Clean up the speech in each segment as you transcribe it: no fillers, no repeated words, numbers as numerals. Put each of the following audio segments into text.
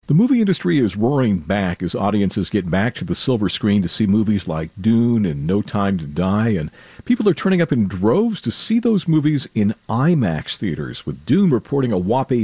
The movie industry is roaring back as audiences get back to the silver screen to see movies like Dune and No Time to Die, and people are turning up in droves to see those movies in IMAX theaters, with Dune reporting a whopping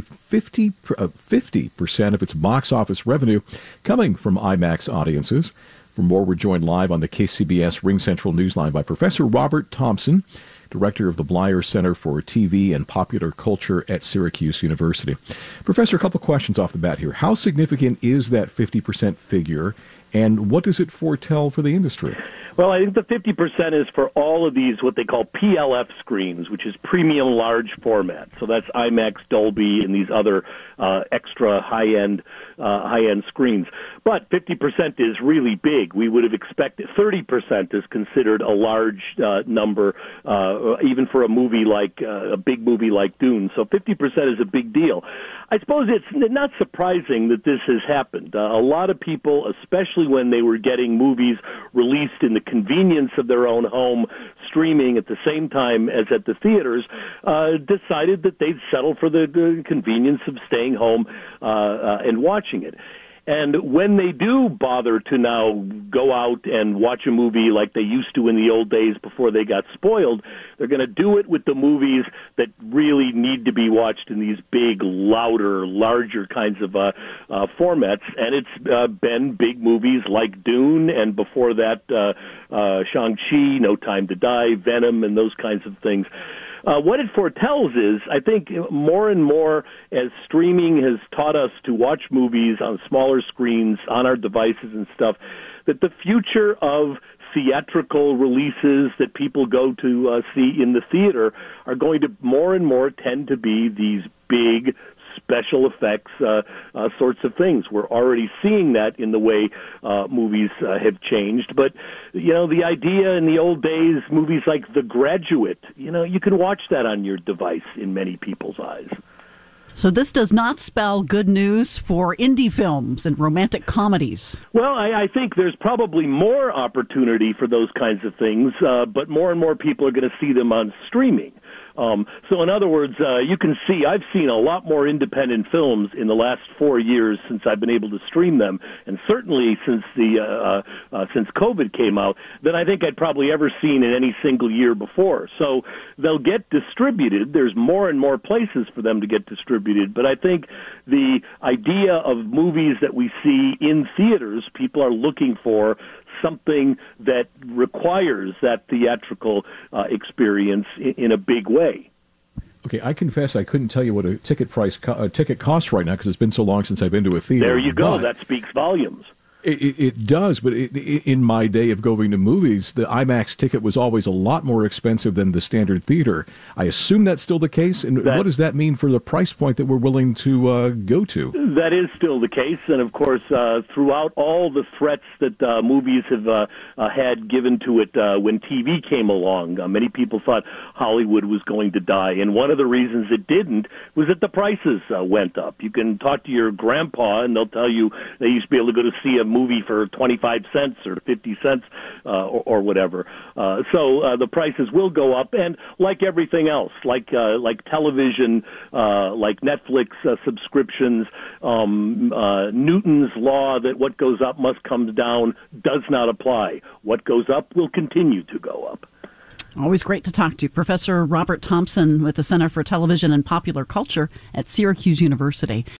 50% of its box office revenue coming from IMAX audiences. For more, we're joined live on the KCBS Ring Central Newsline by Professor Robert Thompson, Director of the Bleier Center for TV and Popular Culture at Syracuse University. Professor, a couple questions off the bat here. How significant is that 50% figure, and what does it foretell for the industry? Well, I think the 50% is for all of these, what they call PLF screens, which is premium large format. So that's IMAX, Dolby, and these other extra high-end screens. But 50% is really big. We would have expected 30% is considered a large number, even for a movie like a big movie like Dune. So 50% is a big deal. I suppose it's not surprising that this has happened. A lot of people, especially when they were getting movies released in the convenience of their own home, streaming at the same time as at the theaters, decided that they'd settle for the convenience of staying home and watching it. And when they do bother to now go out and watch a movie like they used to in the old days before they got spoiled, they're going to do it with the movies that really need to be watched in these big, louder, larger kinds of formats. And it's been big movies like Dune, and before that, Shang-Chi, No Time to Die, Venom, and those kinds of things. What it foretells is, I think, more and more as streaming has taught us to watch movies on smaller screens, on our devices and stuff, that the future of theatrical releases that people go to see in the theater are going to more and more tend to be these big special effects sorts of things. We're already seeing that in the way movies have changed. But, you know, the idea in the old days, movies like The Graduate, you know, you can watch that on your device in many people's eyes. So this does not spell good news for indie films and romantic comedies. Well, I think there's probably more opportunity for those kinds of things, but more and more people are going to see them on streaming. So in other words, you can see I've seen a lot more independent films in the last 4 years since I've been able to stream them, and certainly since since COVID came out, than I think I'd probably ever seen in any single year before. So they'll get distributed. There's more and more places for them to get distributed. But I think the idea of movies that we see in theaters, people are looking for something that requires that theatrical experience in a big way. Okay, I confess I couldn't tell you what a ticket costs right now because it's been so long since I've been to a theater. There you go. That speaks volumes. It does, but in my day of going to movies, the IMAX ticket was always a lot more expensive than the standard theater. I assume that's still the case, and what does that mean for the price point that we're willing to go to? That is still the case, and of course, throughout all the threats that movies have had given to it when TV came along, many people thought Hollywood was going to die, and one of the reasons it didn't was that the prices went up. You can talk to your grandpa, and they'll tell you they used to be able to go to see a movie for 25 cents or 50 cents or whatever. So the prices will go up, and like everything else, like television, like Netflix subscriptions, Newton's law that what goes up must come down does not apply. What goes up will continue to go up. Always great to talk to Professor Robert Thompson with the Center for Television and Popular Culture at Syracuse University.